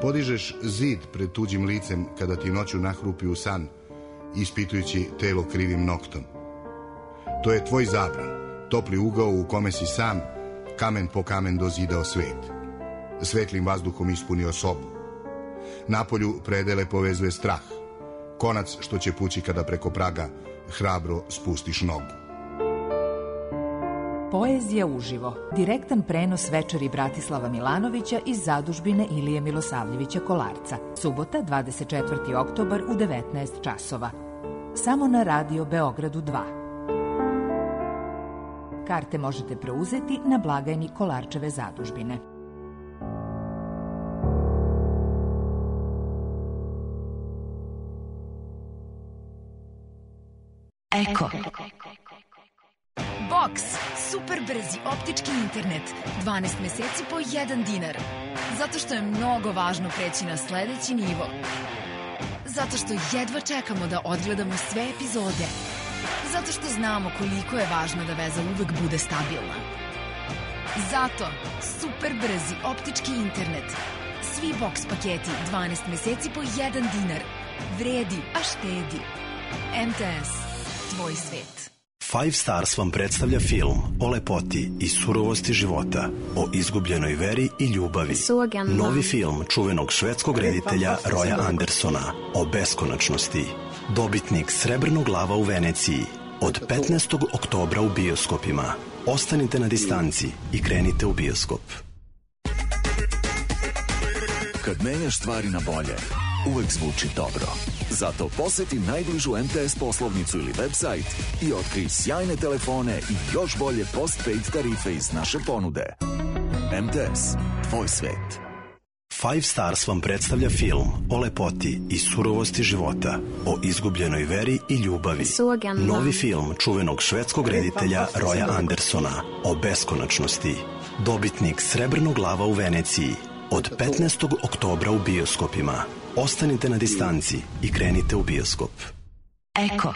Podižeš zid pred tuđim licem kada ti noću nahrupi u san, ispitujući telo krivim noktom. To je tvoj zabran, topli ugao u kome si sam, kamen po kamen dozidao svet. Svetlim vazduhom ispunio sobu. Napolju predele povezuje strah, konac što će pući kada preko praga hrabro spustiš nogu. Poezija uživo. Direktan prenos večeri Bratislava Milanovića iz zadužbine Ilije Milosavljevića Kolarca. Subota, 24. oktobar u 19 časova. Samo na Radio Beogradu 2. Karte možete preuzeti na blagajni Kolarčeve zadužbine. Eko. Box. Super brzi optički internet. 12 meseci po 1 dinar. Zato što je mnogo važno preći na sledeći nivo. Zato što jedva čekamo da odgledamo sve epizode. Zato što znamo koliko je važno da veza uvek bude stabilna. Zato super brzi optički internet. Svi box paketi 12 meseci po 1 dinar. Vredi, a štedi. MTS. Tvoj svet. Five Stars vam predstavlja film o lepoti i surovosti života, o izgubljenoj veri i ljubavi. Novi film čuvenog švedskog reditelja Roya Andersona o beskonačnosti. Dobitnik Srebrnog lava u Veneciji. Od 15. oktobra u bioskopima. Ostanite na distanci i krenite u bioskop. Kad menjaš stvari na bolje, uvek zvuči dobro. Zato poseti najbližu MTS poslovnicu ili website i otkrij sjajne telefone i još bolje postpaid tarife iz naše ponude. MTS. Tvoj svet. Five Stars vam predstavlja film o lepoti i surovosti života, o izgubljenoj veri i ljubavi. Novi film čuvenog švedskog reditelja Roya Andersona o beskonačnosti. Dobitnik Srebrnog lava u Veneciji. Od 15. oktobra u bioskopima. Ostanite na distanci i krenite u bioskop. Eko.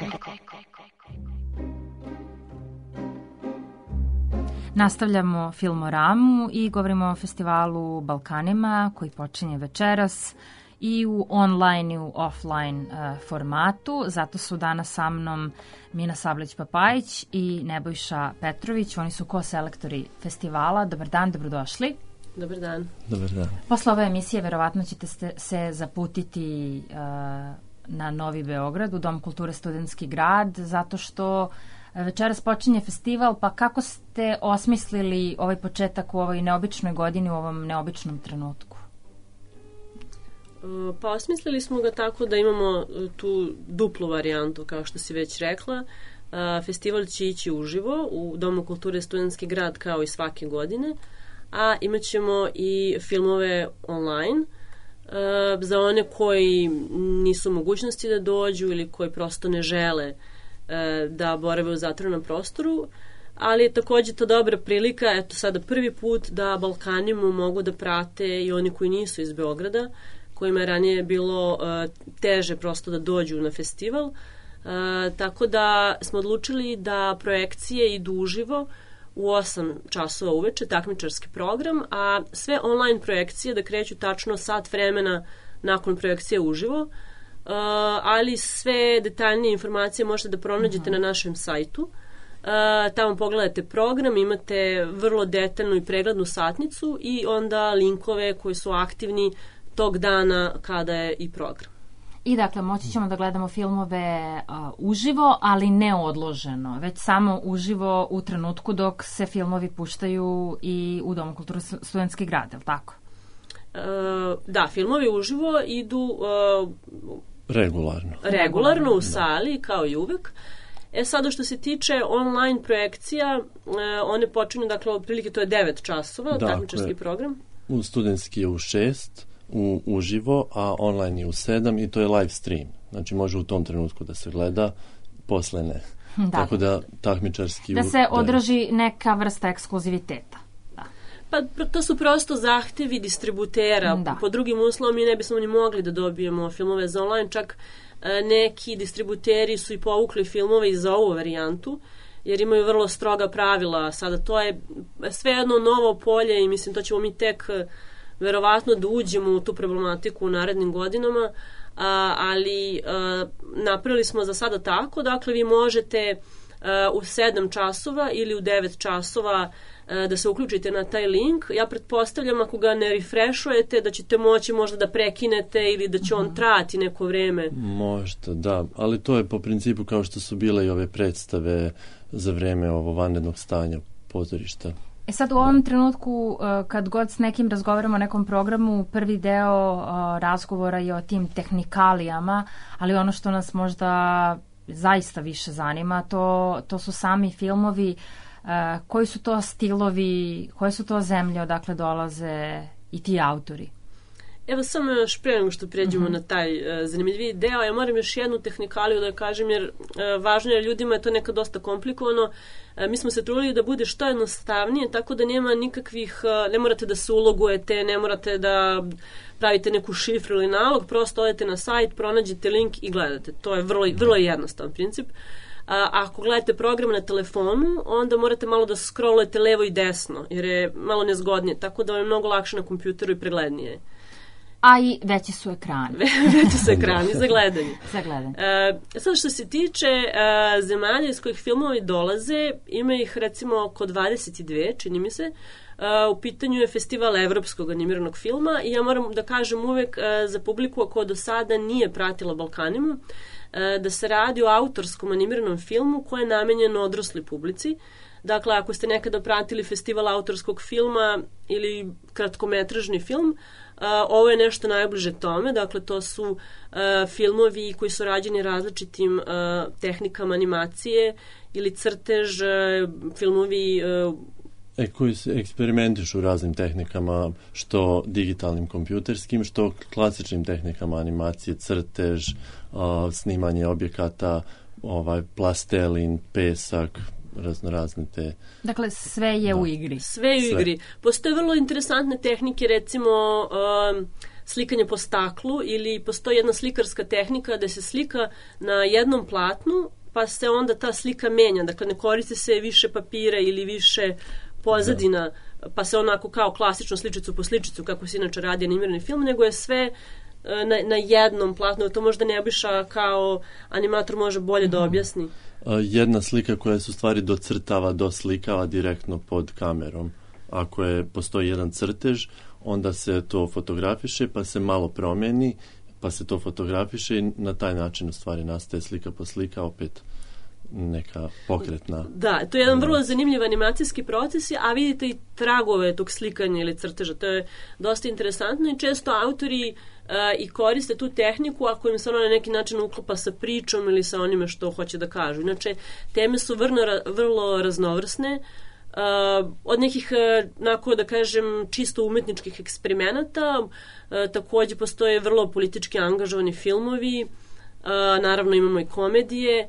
Nastavljamo Filmoramu i govorimo o festivalu Balkanima koji počinje večeras i u online i u offline formatu. Zato su danas sa mnom Mina Sabljić-Papajić i Nebojša Petrović. Oni su ko-selektori festivala. Dobar dan, dobrodošli. Dobar dan. Dobar dan. Posle ove emisije verovatno ćete se zaputiti na Novi Beograd, u Dom kulture Studentski grad, zato što večeras počinje festival, pa kako ste osmislili ovaj početak u ovoj neobičnoj godini, u ovom neobičnom trenutku? Pa osmislili smo ga tako da imamo tu duplu varijantu, kao što si već rekla. Festival će ići uživo u Domu kulture Studentski grad kao i svake godine, a imat ćemo i filmove online za one koji nisu u mogućnosti da dođu ili koji prosto ne žele da borave u zatvorenom prostoru, ali je takođe to dobra prilika, eto sada prvi put da Balkanimu mogu da prate i oni koji nisu iz Beograda, kojima je ranije bilo teže prosto da dođu na festival, tako da smo odlučili da projekcije idu uživo u 8 časova uveče, takmičarski program, a sve online projekcije da kreću tačno sat vremena nakon projekcije uživo, ali sve detaljnije informacije možete da pronađete na našem sajtu. Tamo pogledate program, imate vrlo detaljnu i preglednu satnicu i onda linkove koji su aktivni tog dana kada je i program. I dakle, moći ćemo da gledamo filmove uživo, ali ne odloženo, već samo uživo u trenutku dok se filmovi puštaju i u Domu kulture Studentski grad, je li tako? Da, filmovi uživo idu regularno u sali, kao i uvek. Sada što se tiče online projekcija, one počinju, dakle, otprilike to je 9 časova, takmičarski program. U studentski je u 6, uživo, a online je u 7 i to je live stream. Znači može u tom trenutku da se gleda, posle ne. Tako da takmičarski... Da se održi neka vrsta ekskluziviteta. Pa to su prosto zahtevi distributera. Po drugim uslovom mi ne bismo ni mogli da dobijemo filmove za online, čak neki distributeri su i povukli filmove i za ovu varijantu, jer imaju vrlo stroga pravila. Sada to je svejedno novo polje i mislim to ćemo mi tek verovatno da uđemo u tu problematiku u narednim godinama, ali napravili smo za sada tako, dakle vi možete u 7 časova ili u 9 časova da se uključite na taj link. Ja pretpostavljam ako ga ne refreshujete da ćete moći možda da prekinete ili da će on trajati neko vreme. Možda, da, ali to je po principu kao što su bile i ove predstave za vreme ovo vanrednog stanja pozorišta. Sad u ovom trenutku kad god s nekim razgovaramo o nekom programu, prvi deo razgovora je o tim tehnikalijama, ali ono što nas možda zaista više zanima, to su sami filmovi, koji su to stilovi, koje su to zemlje odakle dolaze i ti autori. Evo samo još pre nego što pređemo na taj zanimljivi deo, ja moram još jednu tehnikaliju da kažem, jer važno je, ljudima je to nekad dosta komplikovano. Mi smo se trudili da bude što jednostavnije, tako da nema nikakvih, ne morate da se ulogujete, ne morate da pravite neku šifru ili nalog, prosto odete na sajt, pronađete link i gledate. To je vrlo jednostavan princip. Ako gledate program na telefonu, onda morate malo da scrollujete levo i desno, jer je malo nezgodnije, tako da je mnogo lakše na kompjuteru i preglednije. A i veći su ekrani. Veći su ekrani za gledanje. Za gledanje. Sad što se tiče zemalja iz kojih filmovi dolaze, ima ih recimo oko 22, čini mi se. U pitanju je festival evropskog animiranog filma i ja moram da kažem uvek za publiku koja do sada nije pratila Balkanima, da se radi o autorskom animiranom filmu koje je namenjeno odrasloj publici. Dakle, ako ste nekada pratili festival autorskog filma ili kratkometražni film, ovo je nešto najbliže tome. Dakle, to su filmovi koji su rađeni različitim tehnikama animacije ili crtež, filmovi koji se eksperimentišu raznim tehnikama, što digitalnim kompjuterskim, što klasičnim tehnikama animacije, crtež, snimanje objekata, plastelin, pesak, razne te... Dakle, sve je u igri. Sve je u igri. Postoje vrlo interesantne tehnike, recimo slikanje po staklu, ili postoji jedna slikarska tehnika da se slika na jednom platnu, pa se onda ta slika menja. Dakle, ne koriste se više papira ili više pozadina, pa se onako kao klasično sličicu po sličicu, kako se inače radi animirani film, nego je sve na jednom platnu. To možda Nebojša kao animator može bolje da objasni. Jedna slika koja se u stvari doslikava direktno pod kamerom. Ako postoji jedan crtež, onda se to fotografiše, pa se malo promeni, pa se to fotografiše i na taj način u stvari nastaje slika po slika, opet neka pokretna... Da, to je jedan vrlo zanimljiv animacijski proces, a vidite i tragove tog slikanja ili crteža. To je dosta interesantno i često autori i koriste tu tehniku ako im se ona na neki način uklapa sa pričom ili sa onime što hoće da kažu. Inače, teme su vrlo raznovrsne, od nekih, da kažem, čisto umetničkih eksperimenata, takođe postoje vrlo politički angažovani filmovi, naravno imamo i komedije,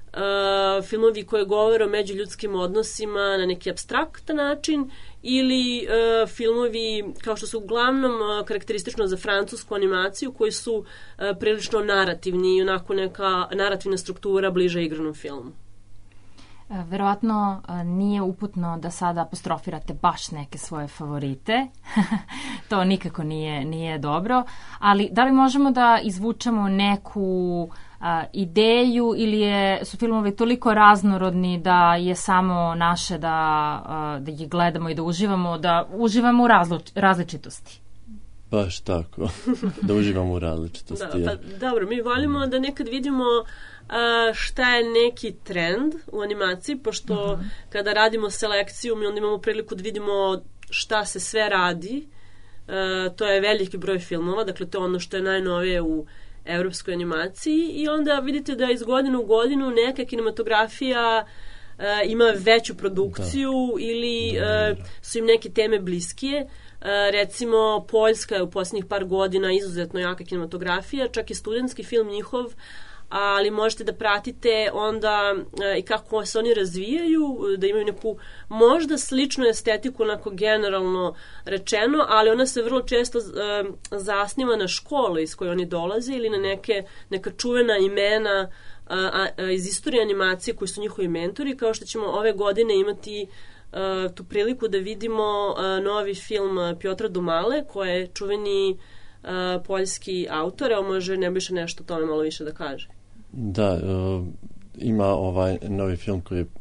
filmovi koji govore o međuljudskim odnosima na neki apstraktan način ili filmovi kao što su uglavnom karakteristično za francusku animaciju koji su prilično narativni i onako neka narativna struktura bliža igranom filmu. Verovatno nije uputno da sada apostrofirate baš neke svoje favorite. To nikako nije dobro. Ali da li možemo da izvučemo neku ideju ili su filmovi toliko raznorodni da je samo naše da ih gledamo i da uživamo u različitosti? Baš tako. Da uživamo u različitosti. Dobro, mi volimo da nekad vidimo šta je neki trend u animaciji, pošto kada radimo selekciju mi onda imamo priliku da vidimo šta se sve radi. To je veliki broj filmova, dakle to je ono što je najnovije u evropskoj animaciji i onda vidite da iz godine u godinu neka kinematografija ima veću produkciju ili su im neke teme bliskije. Recimo, Poljska je u posljednjih par godina izuzetno jaka kinematografija, čak i studentski film njihov, ali možete da pratite onda i kako se oni razvijaju, da imaju neku možda sličnu estetiku onako generalno rečeno, ali ona se vrlo često zasniva na škole iz koje oni dolaze ili na neka čuvena imena iz istorije animacije koji su njihovi mentori, kao što ćemo ove godine imati tu priliku da vidimo novi film Piotra Dumale, koji je čuveni poljski autor. Evo može Nebojša nešto o tome malo više da kaže. Da, ima ovaj novi film koji je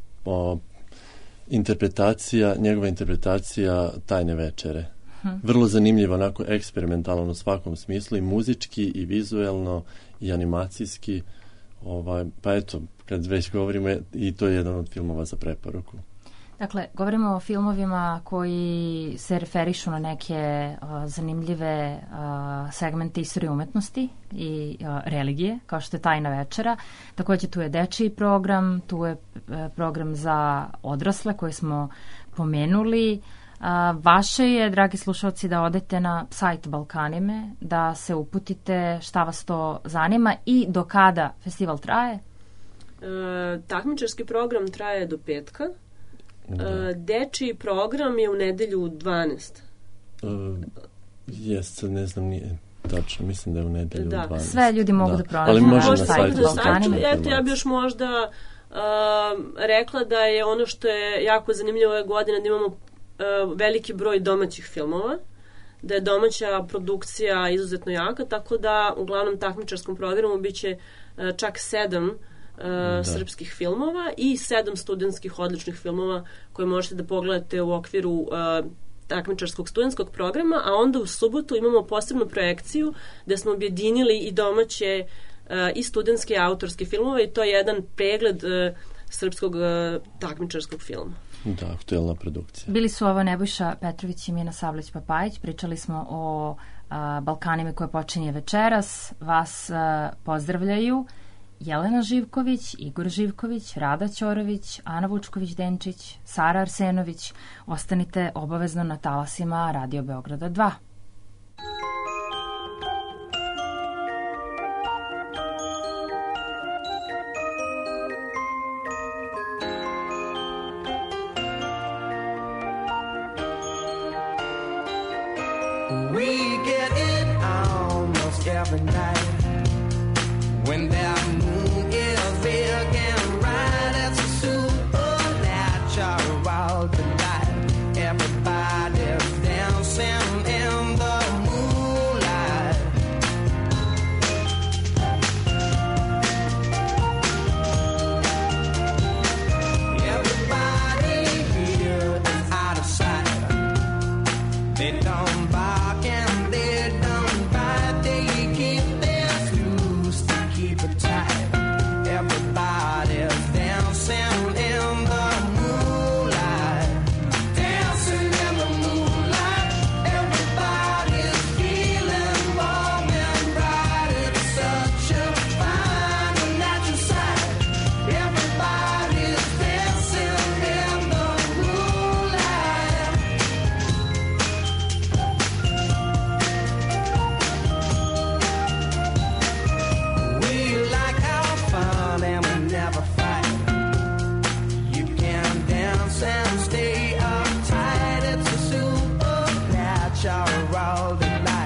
njegova interpretacija Tajne večere. Vrlo zanimljivo, onako eksperimentalno u svakom smislu, i muzički, i vizuelno, i animacijski. Pa eto, kad već govorimo, i to je jedan od filmova za preporuku. Dakle, govorimo o filmovima koji se referišu na neke zanimljive segmente istorije umetnosti i religije, kao što je Tajna večera. Također tu je dečiji program, tu je program za odrasle koji smo pomenuli. Vaše je, dragi slušalci, da odete na sajt Balkanime, da se uputite šta vas to zanima i do kada festival traje? Takmičarski program traje do petka. Dečiji program je u nedelju 12. Jeste, ne znam, nije tačno, mislim da je u nedelju 12. Sve ljudi mogu da pronađu. Ali može na sajtu Balkanime. Eto, ja bi još možda rekla da je ono što je jako zanimljivo ove godine da imamo veliki broj domaćih filmova, da je domaća produkcija izuzetno jaka, tako da u glavnom takmičarskom programu biće čak 7 srpskih filmova i 7 studentskih odličnih filmova koje možete da pogledate u okviru takmičarskog studentskog programa, a onda u subotu imamo posebnu projekciju gde smo objedinili i domaće i studentske i autorske filmove i to je jedan pregled srpskog takmičarskog filma. Da, aktuelna produkcija. Bili su ovo Nebojša Petrović i Mina Savlić-Papajić. Pričali smo o Balkanime koje počinje večeras. Vas pozdravljaju Jelena Živković, Igor Živković, Rada Ćorović, Ana Vučković-Denčić, Sara Arsenović. Ostanite obavezno na talasima Radio Beograda 2. We get it almost every night when that moon is big and bright. It's a supernatural delight. Everybody's dancing in the moonlight. Everybody here is out of sight. They don't bark and they don't bite. They keep their screws to keep it tight. Everybody's dancing in the moonlight. Dancing in the moonlight. Everybody's feeling warm and bright. It's such a fine and natural sight. Everybody's dancing in the moonlight. We like our fun and we never fight. You can dance and stay uptight. It's a supernatural delight.